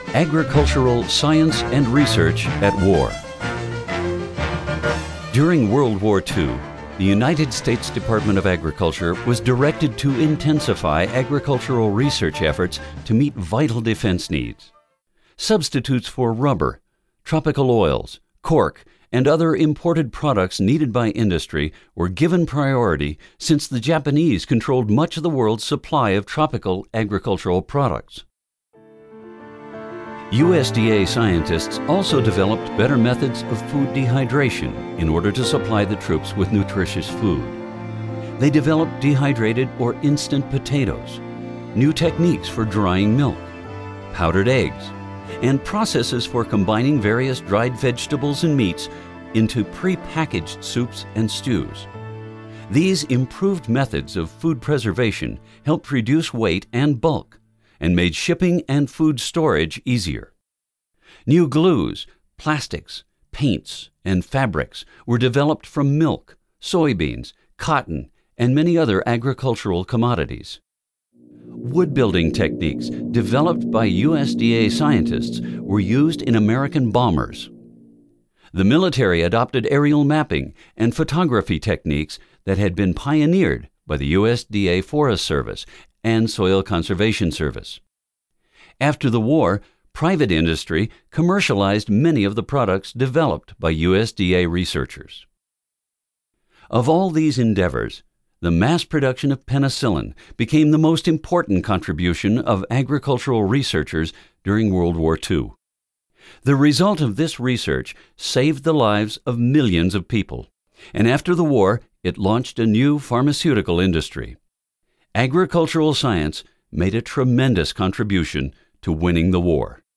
Agricultural Science and Research at War. During World War II, the United States Department of Agriculture was directed to intensify agricultural research efforts to meet vital defense needs. Substitutes for rubber, tropical oils, cork, and other imported products needed by industry were given priority since the Japanese controlled much of the world's supply of tropical agricultural products. USDA scientists also developed better methods of food dehydration in order to supply the troops with nutritious food. They developed dehydrated or instant potatoes, new techniques for drying milk, powdered eggs, and processes for combining various dried vegetables and meats into pre-packaged soups and stews. These improved methods of food preservation helped reduce weight and bulk and made shipping and food storage easier. New glues, plastics, paints, and fabrics were developed from milk, soybeans, cotton, and many other agricultural commodities. Wood-building techniques developed by USDA scientists were used in American bombers. The military adopted aerial mapping and photography techniques that had been pioneered by the USDA Forest Service and Soil Conservation Service. After the war, private industry commercialized many of the products developed by USDA researchers. Of all these endeavors, the mass production of penicillin became the most important contribution of agricultural researchers during World War II. The result of this research saved the lives of millions of people, and after the war, it launched a new pharmaceutical industry. Agricultural science made a tremendous contribution to winning the war.